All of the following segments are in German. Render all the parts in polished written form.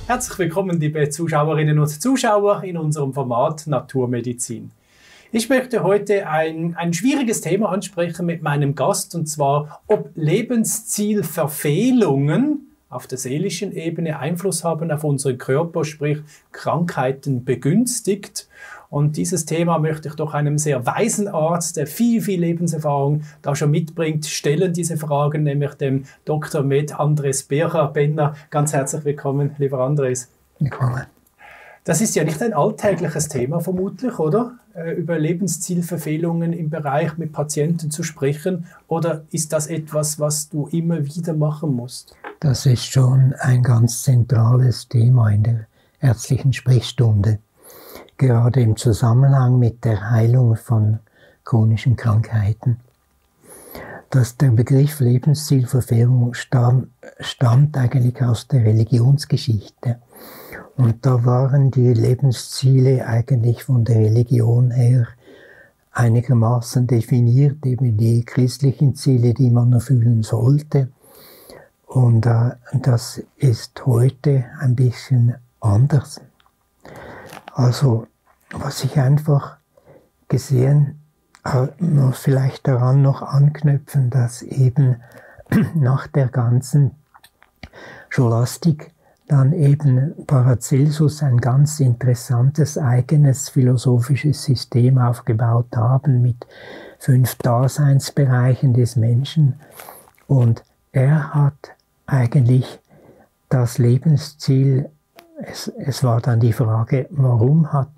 Herzlich willkommen, liebe Zuschauerinnen und Zuschauer, in unserem Format Naturmedizin. Ich möchte heute ein schwieriges Thema ansprechen mit meinem Gast, und zwar, ob Lebenszielverfehlungen auf der seelischen Ebene Einfluss haben auf unseren Körper, sprich Krankheiten begünstigt. Und dieses Thema möchte ich doch einem sehr weisen Arzt, der viel Lebenserfahrung da schon mitbringt, stellen, diese Fragen, nämlich dem Dr. Med Andres Berger-Benner. Ganz herzlich willkommen, lieber Andres. Willkommen. Das ist ja nicht ein alltägliches Thema vermutlich, oder? Über Lebenszielverfehlungen im Bereich mit Patienten zu sprechen. Oder ist das etwas, was du immer wieder machen musst? Das ist schon ein ganz zentrales Thema in der ärztlichen Sprechstunde. Gerade im Zusammenhang mit der Heilung von chronischen Krankheiten. Der Begriff Lebenszielverfehlung stammt eigentlich aus der Religionsgeschichte. Und da waren die Lebensziele eigentlich von der Religion her einigermaßen definiert, eben die christlichen Ziele, die man erfüllen sollte. Und das ist heute ein bisschen anders. Also, was ich einfach gesehen muss, vielleicht daran noch anknüpfen, dass eben nach der ganzen Scholastik dann eben Paracelsus ein ganz interessantes eigenes philosophisches System aufgebaut haben mit 5 Daseinsbereichen des Menschen. Und er hat eigentlich das Lebensziel. Es war dann die Frage, warum hat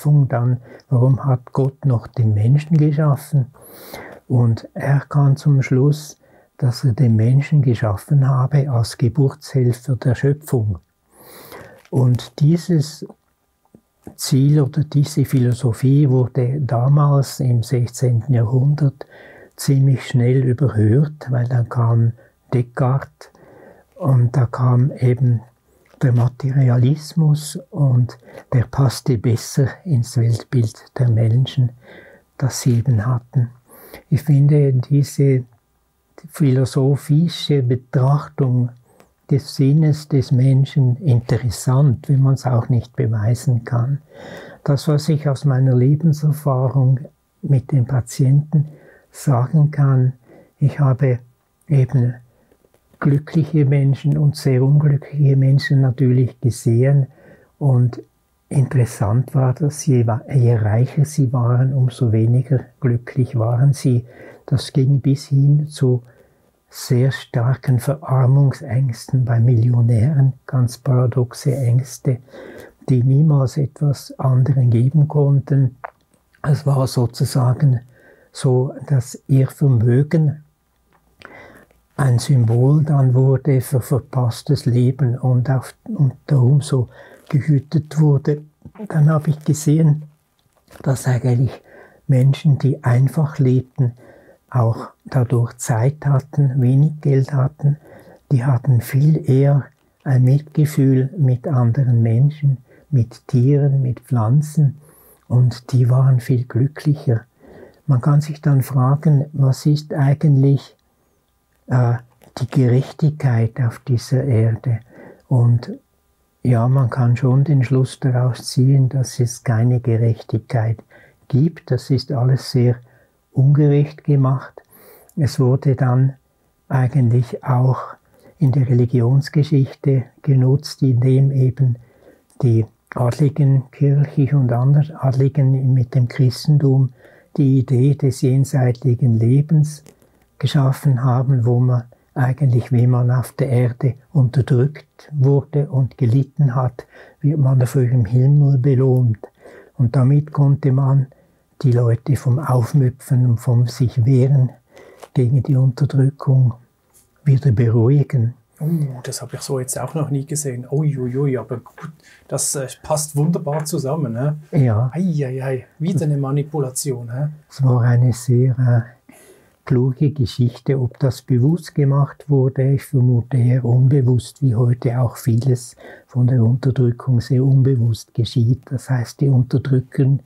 Gott noch den Menschen geschaffen? Und er kam zum Schluss, dass er den Menschen geschaffen habe als Geburtshelfer der Schöpfung. Und dieses Ziel oder diese Philosophie wurde damals im 16. Jahrhundert ziemlich schnell überhört, weil dann kam Descartes und da kam eben der Materialismus, und der passte besser ins Weltbild der Menschen, das sie eben hatten. Ich finde diese philosophische Betrachtung des Sinnes des Menschen interessant, wenn man es auch nicht beweisen kann. Das, was ich aus meiner Lebenserfahrung mit den Patienten sagen kann, ich habe eben glückliche Menschen und sehr unglückliche Menschen natürlich gesehen, und interessant war, dass je reicher sie waren, umso weniger glücklich waren sie. Das ging bis hin zu sehr starken Verarmungsängsten bei Millionären, ganz paradoxe Ängste, die niemals etwas anderen geben konnten. Es war sozusagen so, dass ihr Vermögen ein Symbol dann wurde für verpasstes Leben und darum so gehütet wurde. Dann habe ich gesehen, dass eigentlich Menschen, die einfach lebten, auch dadurch Zeit hatten, wenig Geld hatten, die hatten viel eher ein Mitgefühl mit anderen Menschen, mit Tieren, mit Pflanzen, und die waren viel glücklicher. Man kann sich dann fragen, was ist eigentlich die Gerechtigkeit auf dieser Erde? Und ja, man kann schon den Schluss daraus ziehen, dass es keine Gerechtigkeit gibt. Das ist alles sehr ungerecht gemacht. Es wurde dann eigentlich auch in der Religionsgeschichte genutzt, indem eben die Adligen, kirchlich und Adligen mit dem Christentum, die Idee des jenseitigen Lebens geschaffen haben, wo man eigentlich, wenn man auf der Erde unterdrückt wurde und gelitten hat, wird man dafür im Himmel belohnt. Und damit konnte man die Leute vom Aufmüpfen und vom sich wehren gegen die Unterdrückung wieder beruhigen. Das habe ich so jetzt auch noch nie gesehen. Uiuiui, aber gut, das passt wunderbar zusammen. Ne? Ja. Eieiei, wieder eine Manipulation. Ne? Es war eine sehr kluge Geschichte. Ob das bewusst gemacht wurde, ich vermute eher unbewusst, wie heute auch vieles von der Unterdrückung sehr unbewusst geschieht. Das heißt, die Unterdrückenden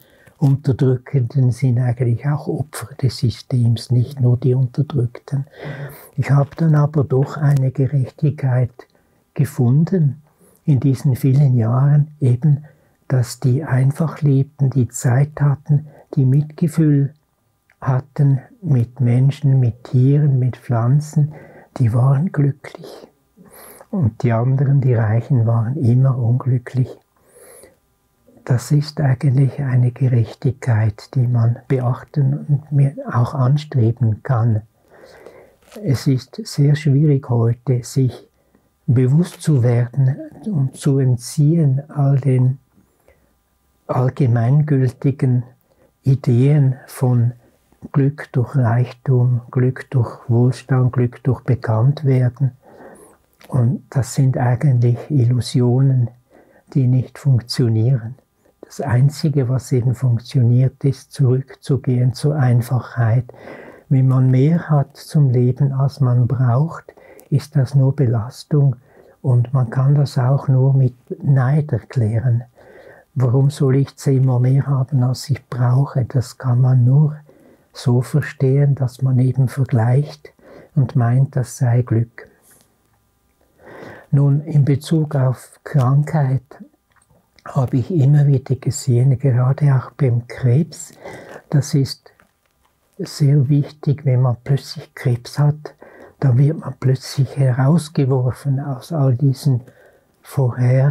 sind eigentlich auch Opfer des Systems, nicht nur die Unterdrückten. Ich habe dann aber doch eine Gerechtigkeit gefunden, in diesen vielen Jahren eben, dass die einfach lebten, die Zeit hatten, die Mitgefühl hatten mit Menschen, mit Tieren, mit Pflanzen, die waren glücklich. Und die anderen, die Reichen, waren immer unglücklich. Das ist eigentlich eine Gerechtigkeit, die man beachten und auch anstreben kann. Es ist sehr schwierig heute, sich bewusst zu werden und zu entziehen all den allgemeingültigen Ideen von Glück durch Reichtum, Glück durch Wohlstand, Glück durch Bekanntwerden. Und das sind eigentlich Illusionen, die nicht funktionieren. Das Einzige, was eben funktioniert, ist zurückzugehen zur Einfachheit. Wenn man mehr hat zum Leben, als man braucht, ist das nur Belastung und man kann das auch nur mit Neid erklären. Warum soll ich 10-mal mehr haben, als ich brauche? Das kann man nur so verstehen, dass man eben vergleicht und meint, das sei Glück. Nun, in Bezug auf Krankheit habe ich immer wieder gesehen, gerade auch beim Krebs, das ist sehr wichtig, wenn man plötzlich Krebs hat, dann wird man plötzlich herausgeworfen aus all diesen vorher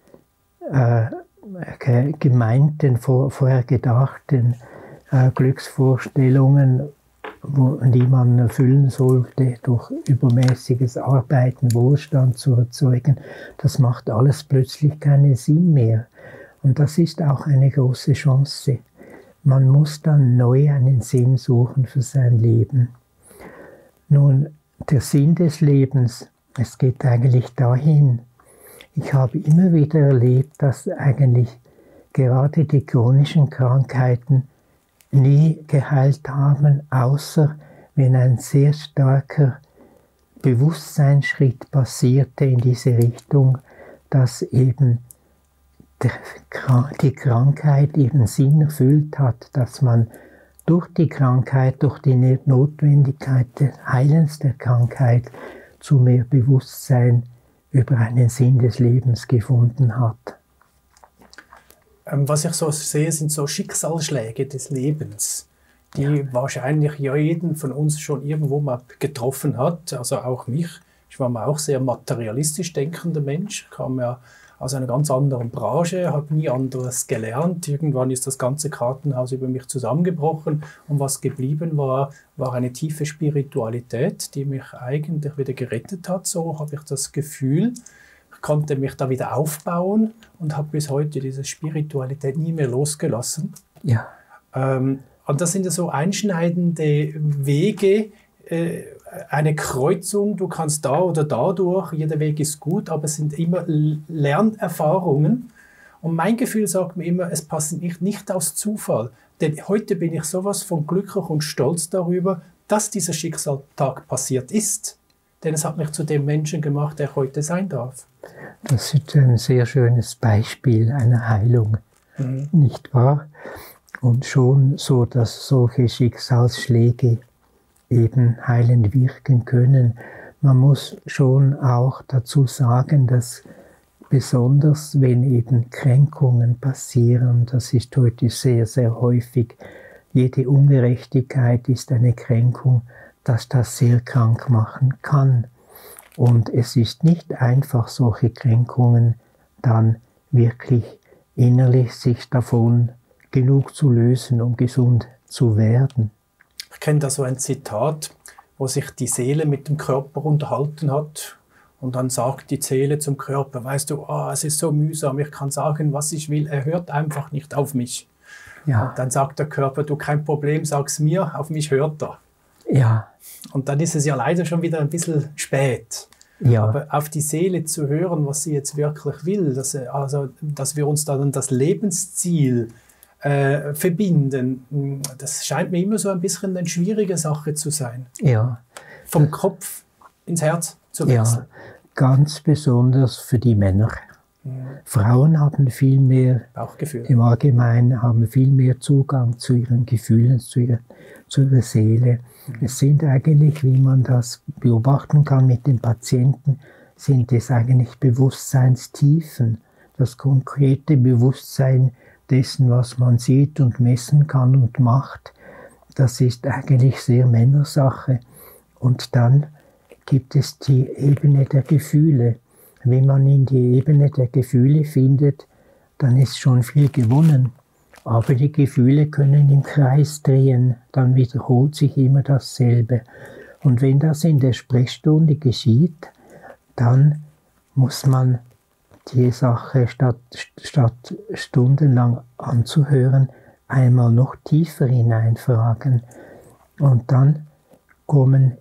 gemeinten, vorher gedachten Glücksvorstellungen, die man erfüllen sollte, durch übermäßiges Arbeiten, Wohlstand zu erzeugen. Das macht alles plötzlich keinen Sinn mehr. Und das ist auch eine große Chance. Man muss dann neu einen Sinn suchen für sein Leben. Nun, der Sinn des Lebens, es geht eigentlich dahin. Ich habe immer wieder erlebt, dass eigentlich gerade die chronischen Krankheiten nie geheilt haben, außer wenn ein sehr starker Bewusstseinsschritt passierte in diese Richtung, dass eben die Krankheit ihren Sinn erfüllt hat, dass man durch die Krankheit, durch die Notwendigkeit des Heilens der Krankheit zu mehr Bewusstsein über einen Sinn des Lebens gefunden hat. Was ich so sehe, sind so Schicksalsschläge des Lebens, die wahrscheinlich ja jeden von uns schon irgendwo mal getroffen hat, also auch mich. Ich war mal auch sehr materialistisch denkender Mensch, kam ja aus einer ganz anderen Branche, habe nie anderes gelernt. Irgendwann ist das ganze Kartenhaus über mich zusammengebrochen und was geblieben war, war eine tiefe Spiritualität, die mich eigentlich wieder gerettet hat. So habe ich das Gefühl. Ich konnte mich da wieder aufbauen und habe bis heute diese Spiritualität nie mehr losgelassen. Ja. Und das sind ja so einschneidende Wege, eine Kreuzung, du kannst da oder da durch, jeder Weg ist gut, aber es sind immer Lernerfahrungen. Und mein Gefühl sagt mir immer, es passiert nicht aus Zufall. Denn heute bin ich sowas von glücklich und stolz darüber, dass dieser Schicksalstag passiert ist. Denn es hat mich zu dem Menschen gemacht, der ich heute sein darf. Das ist ein sehr schönes Beispiel einer Heilung, nicht wahr? Und schon so, dass solche Schicksalsschläge eben heilend wirken können. Man muss schon auch dazu sagen, dass besonders wenn eben Kränkungen passieren, das ist heute sehr, sehr häufig, jede Ungerechtigkeit ist eine Kränkung, dass das sehr krank machen kann. Und es ist nicht einfach, solche Kränkungen dann wirklich innerlich sich davon genug zu lösen, um gesund zu werden. Ich kenne da so ein Zitat, wo sich die Seele mit dem Körper unterhalten hat und dann sagt die Seele zum Körper, weißt du, es ist so mühsam, ich kann sagen, was ich will, er hört einfach nicht auf mich. Ja. Und dann sagt der Körper, du, kein Problem, sag's mir, auf mich hört er. Ja. Und dann ist es ja leider schon wieder ein bisschen spät. Ja. Aber auf die Seele zu hören, was sie jetzt wirklich will, dass wir uns dann das Lebensziel verbinden, das scheint mir immer so ein bisschen eine schwierige Sache zu sein. Ja. Vom Kopf ins Herz zu wechseln. Ja, ganz besonders für die Männer. Frauen haben viel mehr, Bauchgefühl. Im Allgemeinen haben viel mehr Zugang zu ihren Gefühlen, zu ihrer Seele. Es sind eigentlich, wie man das beobachten kann mit den Patienten, sind es eigentlich Bewusstseinstiefen, das konkrete Bewusstsein dessen, was man sieht und messen kann und macht. Das ist eigentlich sehr Männersache. Und dann gibt es die Ebene der Gefühle. Wenn man in die Ebene der Gefühle findet, dann ist schon viel gewonnen. Aber die Gefühle können im Kreis drehen, dann wiederholt sich immer dasselbe. Und wenn das in der Sprechstunde geschieht, dann muss man die Sache statt stundenlang anzuhören, einmal noch tiefer hineinfragen. Und dann kommen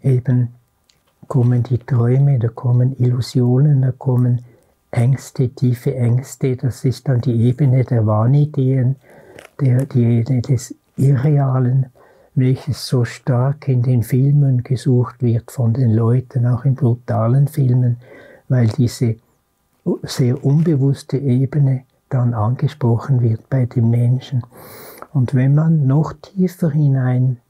die Träume, da kommen Illusionen, da kommen Ängste, tiefe Ängste. Das ist dann die Ebene der Wahnideen, die Ebene des Irrealen, welches so stark in den Filmen gesucht wird von den Leuten, auch in brutalen Filmen, weil diese sehr unbewusste Ebene dann angesprochen wird bei den Menschen. Und wenn man noch tiefer hineinkommt,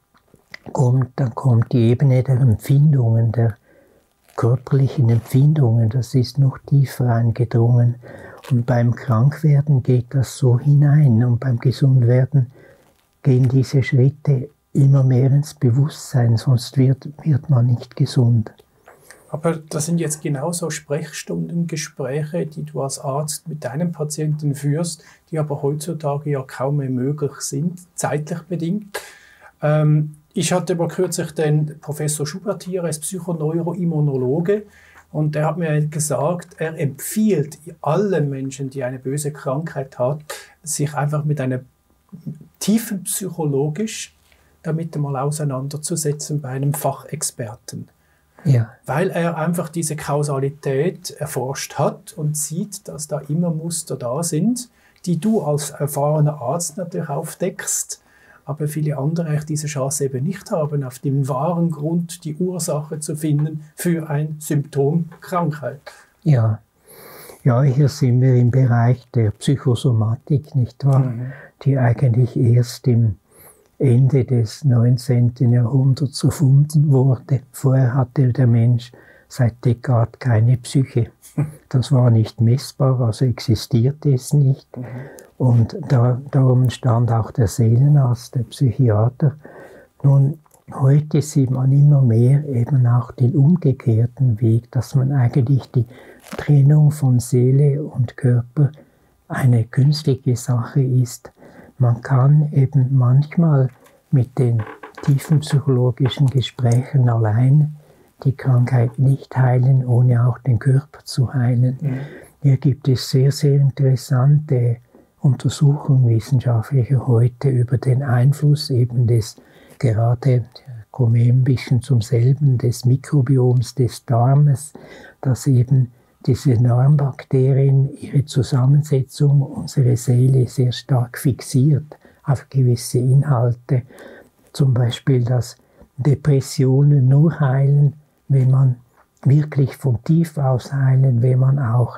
dann kommt die Ebene der Empfindungen, der körperlichen Empfindungen, das ist noch tiefer eingedrungen. Und beim Krankwerden geht das so hinein und beim Gesundwerden gehen diese Schritte immer mehr ins Bewusstsein, sonst wird man nicht gesund. Aber das sind jetzt genauso Sprechstundengespräche, die du als Arzt mit deinen Patienten führst, die aber heutzutage ja kaum mehr möglich sind, zeitlich bedingt. Ich hatte aber kürzlich den Professor Schubert hier, er ist Psychoneuroimmunologe, und er hat mir gesagt, er empfiehlt allen Menschen, die eine böse Krankheit haben, sich einfach mit einer tiefen psychologisch damit einmal auseinanderzusetzen bei einem Fachexperten. Ja. Weil er einfach diese Kausalität erforscht hat und sieht, dass da immer Muster da sind, die du als erfahrener Arzt natürlich aufdeckst, aber viele andere diese Chance eben nicht haben, auf dem wahren Grund die Ursache zu finden für ein Symptom Krankheit. Ja, hier sind wir im Bereich der Psychosomatik, nicht wahr? Mhm. Die eigentlich erst im Ende des 19. Jahrhunderts erfunden wurde. Vorher hatte der Mensch seit Descartes keine Psyche. Das war nicht messbar, also existierte es nicht. Und darum entstand auch der Seelenarzt, der Psychiater. Nun, heute sieht man immer mehr eben auch den umgekehrten Weg, dass man eigentlich die Trennung von Seele und Körper eine künstliche Sache ist. Man kann eben manchmal mit den tiefen psychologischen Gesprächen allein die Krankheit nicht heilen, ohne auch den Körper zu heilen. Mhm. Hier gibt es sehr, sehr interessante Untersuchungen wissenschaftlicher heute über den Einfluss eben gerade komme ein bisschen zum selben, des Mikrobioms des Darmes, dass eben diese Darmbakterien ihre Zusammensetzung, unsere Seele sehr stark fixiert auf gewisse Inhalte. Zum Beispiel, dass Depressionen nur heilen, wenn man wirklich von tief aus heilen, wenn man auch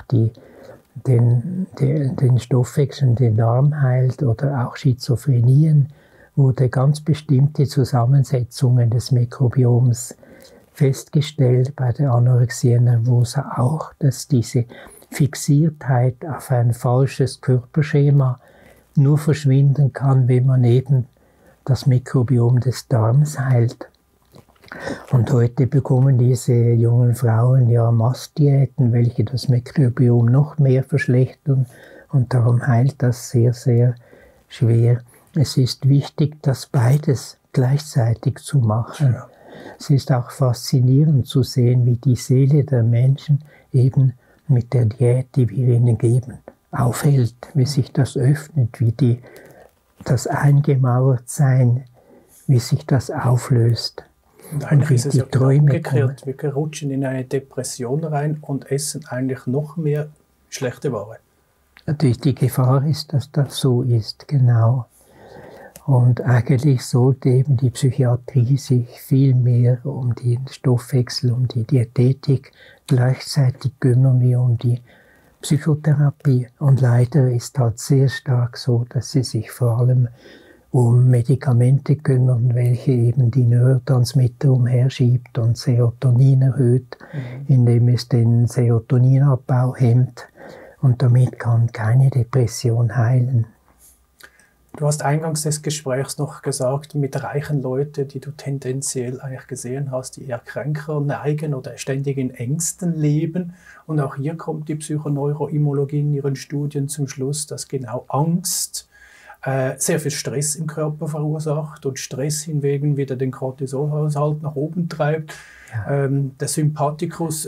den Stoffwechsel, den Darm heilt, oder auch Schizophrenien, wurde ganz bestimmte Zusammensetzungen des Mikrobioms festgestellt bei der Anorexia nervosa auch, dass diese Fixiertheit auf ein falsches Körperschema nur verschwinden kann, wenn man eben das Mikrobiom des Darms heilt. Und heute bekommen diese jungen Frauen ja Mastdiäten, welche das Mikrobiom noch mehr verschlechtern, und darum heilt das sehr, sehr schwer. Es ist wichtig, das beides gleichzeitig zu machen. Ja. Es ist auch faszinierend zu sehen, wie die Seele der Menschen eben mit der Diät, die wir ihnen geben, aufhält, wie sich das öffnet, wie das Eingemauertsein, wie sich das auflöst. Und eigentlich ist es ja umgekehrt. Wir rutschen in eine Depression rein und essen eigentlich noch mehr schlechte Ware. Die Gefahr ist, dass das so ist, genau. Und eigentlich sollte eben die Psychiatrie sich viel mehr um den Stoffwechsel, um die Diätetik, gleichzeitig kümmern wie um die Psychotherapie. Und leider ist halt sehr stark so, dass sie sich vor allem um Medikamente kümmern, welche eben die Neurotransmitter umherschiebt und Serotonin erhöht, indem es den Serotoninabbau hemmt. Und damit kann keine Depression heilen. Du hast eingangs des Gesprächs noch gesagt, mit reichen Leuten, die du tendenziell eigentlich gesehen hast, die eher Kränker neigen oder ständig in Ängsten leben. Und auch hier kommt die Psychoneuroimmunologie in ihren Studien zum Schluss, dass genau Angst sehr viel Stress im Körper verursacht und Stress hingegen wieder den Cortisolhaushalt nach oben treibt. Ja. Der Sympathikus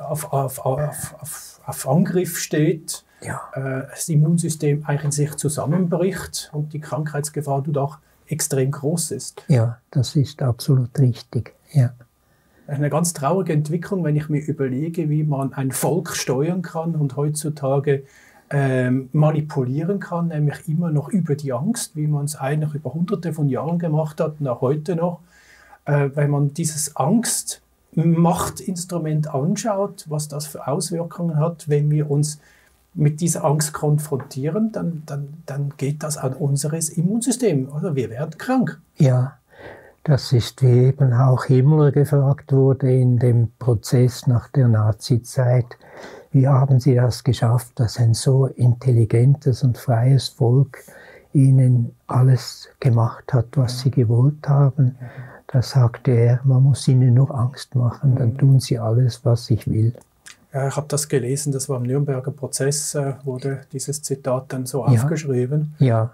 auf Angriff steht. Ja. Das Immunsystem eigentlich in sich zusammenbricht und die Krankheitsgefahr dadurch extrem groß ist. Ja, das ist absolut richtig. Ja. Eine ganz traurige Entwicklung, wenn ich mir überlege, wie man ein Volk steuern kann und heutzutage manipulieren kann, nämlich immer noch über die Angst, wie man es eigentlich über hunderte von Jahren gemacht hat und auch heute noch. Wenn man dieses Angstmachtinstrument anschaut, was das für Auswirkungen hat, wenn wir uns mit dieser Angst konfrontieren, dann geht das an unseres Immunsystem. Also wir werden krank. Ja, das ist, wie eben auch Himmler gefragt wurde in dem Prozess nach der Nazizeit. Wie haben Sie das geschafft, dass ein so intelligentes und freies Volk Ihnen alles gemacht hat, was Sie gewollt haben? Da sagte er, man muss ihnen nur Angst machen, dann tun sie alles, was ich will. Ja, ich habe das gelesen, das war im Nürnberger Prozess, wurde dieses Zitat dann so aufgeschrieben. Ja.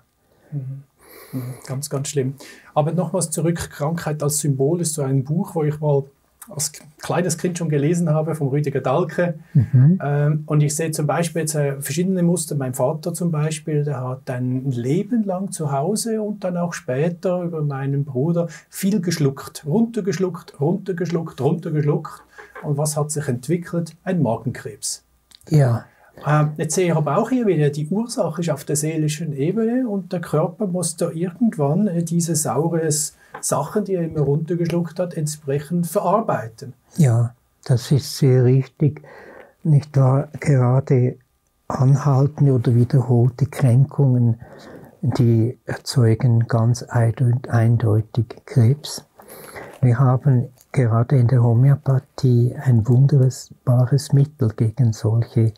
Ganz, ganz schlimm. Aber nochmals zurück, Krankheit als Symbol ist so ein Buch, wo ich mal als kleines Kind schon gelesen habe, von Rüdiger Dahlke. Und ich sehe zum Beispiel jetzt verschiedene Muster. Mein Vater zum Beispiel, der hat ein Leben lang zu Hause und dann auch später über meinen Bruder viel geschluckt. Runtergeschluckt, runtergeschluckt, runtergeschluckt. Und was hat sich entwickelt? Ein Magenkrebs. Ja. Jetzt sehe ich aber auch hier wieder, die Ursache ist auf der seelischen Ebene und der Körper muss da irgendwann diese saures Sachen, die er immer runtergeschluckt hat, entsprechend verarbeiten. Ja, das ist sehr richtig. Nicht wahr? Gerade anhaltende oder wiederholte Kränkungen, die erzeugen ganz eindeutig Krebs. Wir haben gerade in der Homöopathie ein wunderbares Mittel gegen solche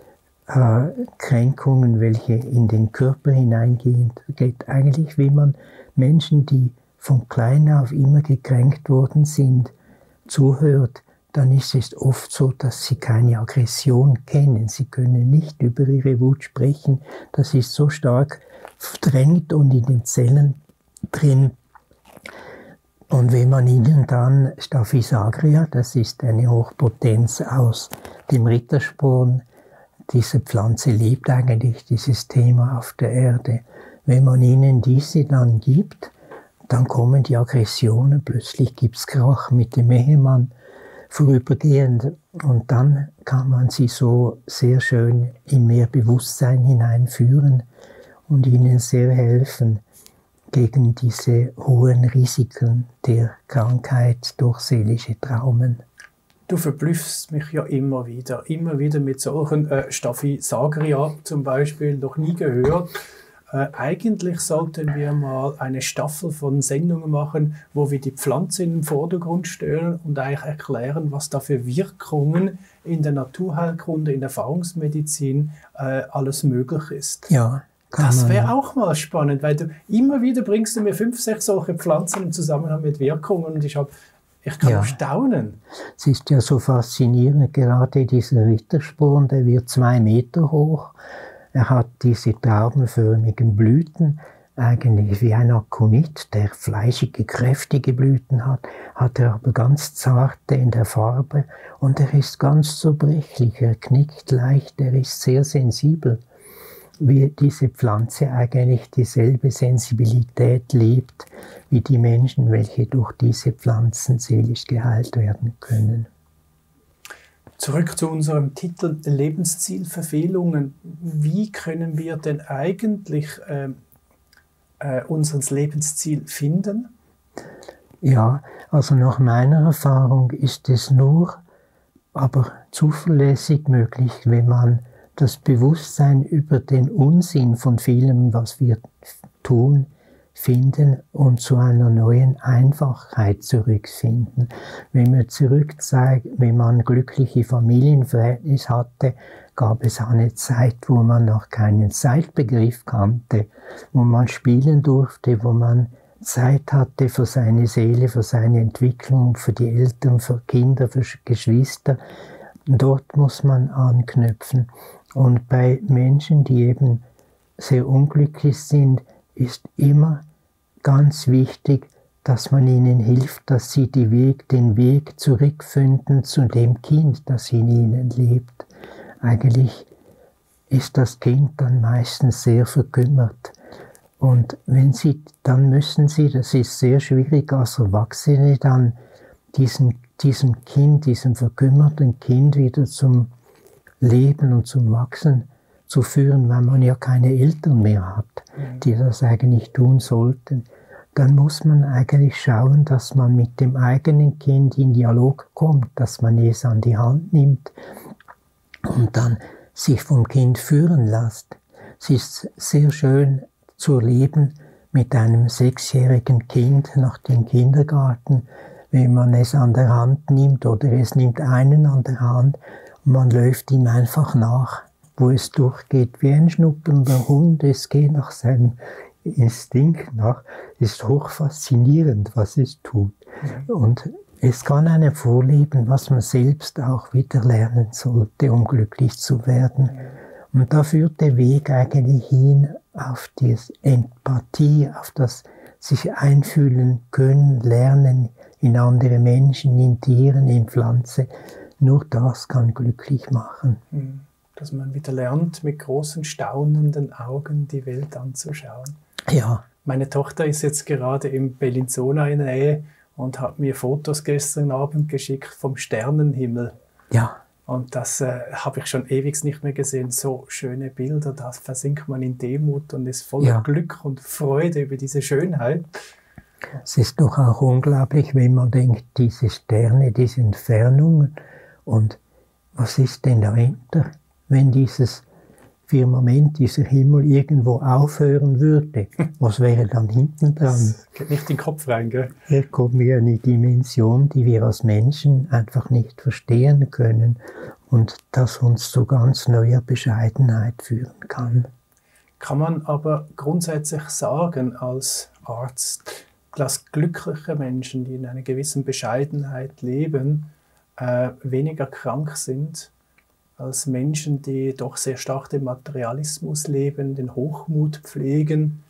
Kränkungen, welche in den Körper hineingehen. Geht eigentlich, wie man Menschen, die von klein auf immer gekränkt worden sind, zuhört, dann ist es oft so, dass sie keine Aggression kennen. Sie können nicht über ihre Wut sprechen. Das ist so stark verdrängt und in den Zellen drin. Und wenn man ihnen dann Staphysagria, das ist eine Hochpotenz aus dem Rittersporn, diese Pflanze liebt eigentlich dieses Thema auf der Erde. Wenn man ihnen diese dann gibt, dann kommen die Aggressionen, plötzlich gibt es Krach mit dem Ehemann vorübergehend und dann kann man sie so sehr schön in mehr Bewusstsein hineinführen und ihnen sehr helfen gegen diese hohen Risiken der Krankheit durch seelische Traumen. Du verblüffst mich ja immer wieder mit solchen Staphysagria zum Beispiel, noch nie gehört. Eigentlich sollten wir mal eine Staffel von Sendungen machen, wo wir die Pflanze in den Vordergrund stellen und eigentlich erklären, was da für Wirkungen in der Naturheilkunde, in der Erfahrungsmedizin alles möglich ist. Ja, das wäre auch mal spannend, weil du immer wieder bringst du mir 5, 6 solche Pflanzen im Zusammenhang mit Wirkungen und ich kann nur staunen. Es ist ja so faszinierend, gerade dieser Rittersporn, der wird 2 Meter hoch. Er hat diese traubenförmigen Blüten, eigentlich wie ein Akonit, der fleischige, kräftige Blüten hat, hat er aber ganz zarte in der Farbe und er ist ganz zerbrechlich, er knickt leicht, er ist sehr sensibel, wie diese Pflanze eigentlich dieselbe Sensibilität lebt wie die Menschen, welche durch diese Pflanzen seelisch geheilt werden können. Zurück zu unserem Titel Lebenszielverfehlungen. Wie können wir denn eigentlich unser Lebensziel finden? Ja, also nach meiner Erfahrung ist es nur, aber zuverlässig möglich, wenn man das Bewusstsein über den Unsinn von vielem, was wir tun, finden und zu einer neuen Einfachheit zurückfinden. Wenn man glückliche Familienverhältnisse hatte, gab es eine Zeit, wo man noch keinen Zeitbegriff kannte, wo man spielen durfte, wo man Zeit hatte für seine Seele, für seine Entwicklung, für die Eltern, für Kinder, für Geschwister. Dort muss man anknüpfen. Und bei Menschen, die eben sehr unglücklich sind, ist immer ganz wichtig, dass man ihnen hilft, dass sie den Weg zurückfinden zu dem Kind, das in ihnen lebt. Eigentlich ist das Kind dann meistens sehr verkümmert. Und dann müssen sie, das ist sehr schwierig als Erwachsene, dann diesem verkümmerten Kind wieder zum Leben und zum Wachsen zu führen, weil man ja keine Eltern mehr hat, die das eigentlich tun sollten. Dann muss man eigentlich schauen, dass man mit dem eigenen Kind in Dialog kommt, dass man es an die Hand nimmt und dann sich vom Kind führen lässt. Es ist sehr schön zu leben mit einem 6-jährigen Kind nach dem Kindergarten, wenn man es an der Hand nimmt oder es nimmt einen an der Hand und man läuft ihm einfach nach, wo es durchgeht, wie ein schnuppernder Hund. Es geht nach seinem Instinkt nach. Ist hoch faszinierend, was es tut. Und es kann einem vorleben, was man selbst auch wieder lernen sollte, um glücklich zu werden. Und da führt der Weg eigentlich hin auf die Empathie, auf das sich einfühlen können, lernen in andere Menschen, in Tieren, in Pflanzen. Nur das kann glücklich machen. Dass man wieder lernt, mit großen, staunenden Augen die Welt anzuschauen. Ja. Meine Tochter ist jetzt gerade in Bellinzona in der Nähe und hat mir Fotos gestern Abend geschickt vom Sternenhimmel. Ja. Und das habe ich schon ewig nicht mehr gesehen. So schöne Bilder, da versinkt man in Demut und ist voller Glück und Freude über diese Schönheit. Es ist doch auch unglaublich, wenn man denkt, diese Sterne, diese Entfernungen und was ist denn dahinter, wenn dieses Firmament, dieser Himmel irgendwo aufhören würde? Was wäre dann hinten dran? Das geht nicht in den Kopf rein, gell? Hier kommen wir in eine Dimension, die wir als Menschen einfach nicht verstehen können und das uns zu ganz neuer Bescheidenheit führen kann. Kann man aber grundsätzlich sagen als Arzt, dass glückliche Menschen, die in einer gewissen Bescheidenheit leben, weniger krank sind als Menschen, die doch sehr stark den Materialismus leben, den Hochmut pflegen,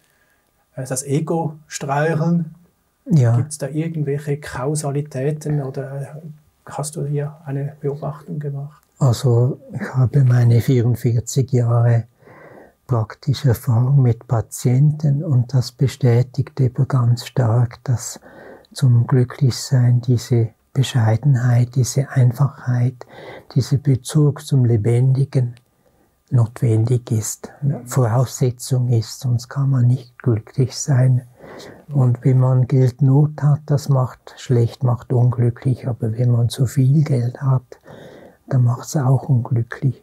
das Ego streicheln? Ja. Gibt es da irgendwelche Kausalitäten oder hast du hier eine Beobachtung gemacht? Also ich habe meine 44 Jahre praktische Erfahrung mit Patienten und das bestätigt eben ganz stark, dass zum Glücklichsein diese Bescheidenheit, diese Einfachheit, dieser Bezug zum Lebendigen notwendig ist, Voraussetzung ist, sonst kann man nicht glücklich sein. Und wenn man Geldnot hat, das macht schlecht, macht unglücklich, aber wenn man zu viel Geld hat, dann macht es auch unglücklich.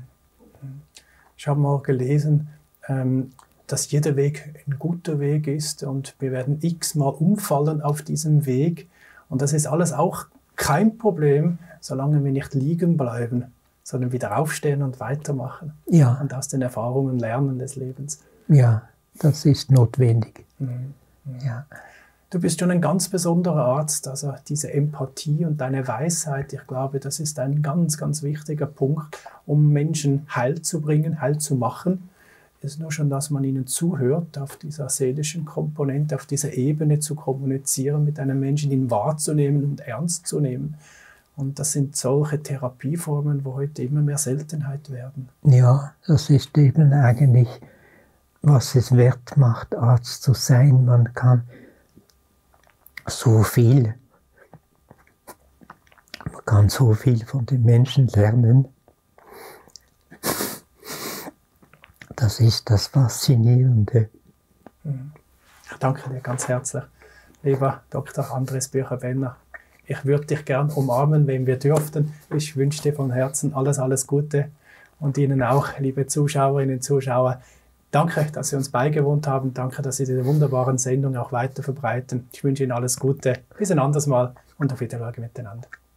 Ich habe mal gelesen, dass jeder Weg ein guter Weg ist und wir werden x-mal umfallen auf diesem Weg. Und das ist alles auch kein Problem, solange wir nicht liegen bleiben, sondern wieder aufstehen und weitermachen. Ja. Und aus den Erfahrungen lernen des Lebens. Ja, das ist notwendig. Ja. Du bist schon ein ganz besonderer Arzt, also diese Empathie und deine Weisheit, ich glaube, das ist ein ganz, ganz wichtiger Punkt, um Menschen Heil zu bringen, Heil zu machen. Es ist nur schon, dass man ihnen zuhört, auf dieser seelischen Komponente, auf dieser Ebene zu kommunizieren mit einem Menschen, ihn wahrzunehmen und ernst zu nehmen. Und das sind solche Therapieformen, wo heute immer mehr Seltenheit werden. Ja, das ist eben eigentlich, was es wert macht, Arzt zu sein. Man kann so viel von den Menschen lernen. Das ist das Faszinierende. Ich danke dir ganz herzlich, lieber Dr. Andres Bücher-Benner. Ich würde dich gern umarmen, wenn wir dürften. Ich wünsche dir von Herzen alles, alles Gute und Ihnen auch, liebe Zuschauerinnen und Zuschauer, Danke, dass Sie uns beigewohnt haben. Danke, dass Sie diese wunderbaren Sendungen auch weiter verbreiten. Ich wünsche Ihnen alles Gute. Bis ein anderes Mal und auf Wiedersehen miteinander.